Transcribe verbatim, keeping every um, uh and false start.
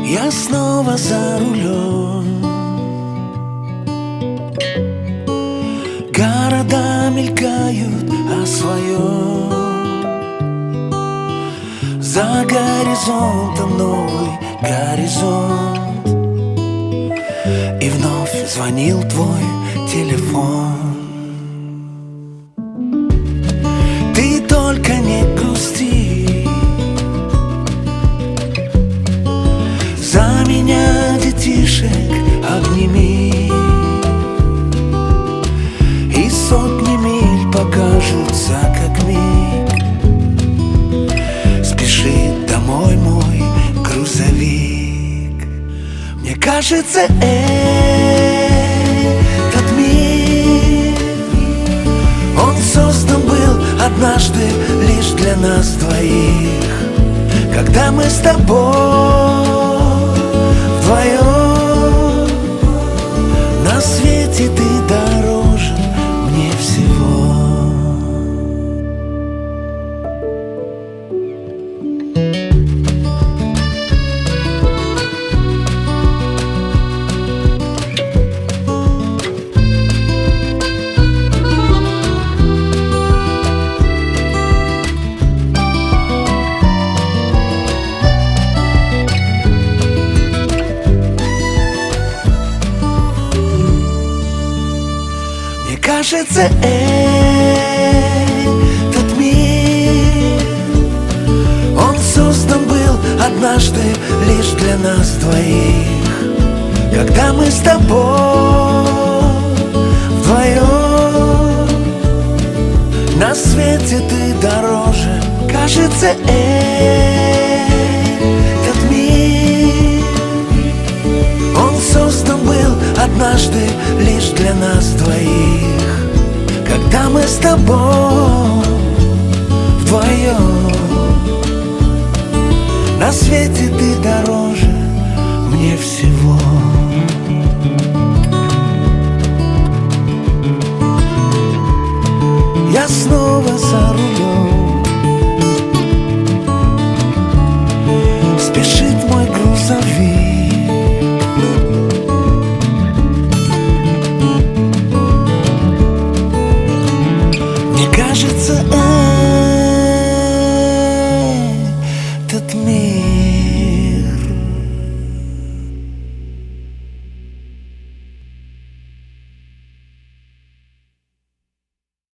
Я снова за рулем. Города мелькают о своем. За горизонтом новый горизонт. И вновь звонил твой телефон. Ты только не грусти, за меня детишек обними, и сотни миль покажутся как миг. Спешит домой мой грузовик. Мне кажется, этот мир, он создан был однажды лишь для нас двоих. Когда мы с тобой вдвоем, на свете ты дороже мне всего. Кажется, этот мир, он создан был однажды лишь для нас двоих. Когда мы с тобой вдвоем, на свете ты дороже. Кажется, этот мир, он создан был однажды лишь для нас двоих. Когда мы с тобой вдвоем, на свете ты дороже мне всего. Я снова за рулем. Спешит мой грузовик. Кажется,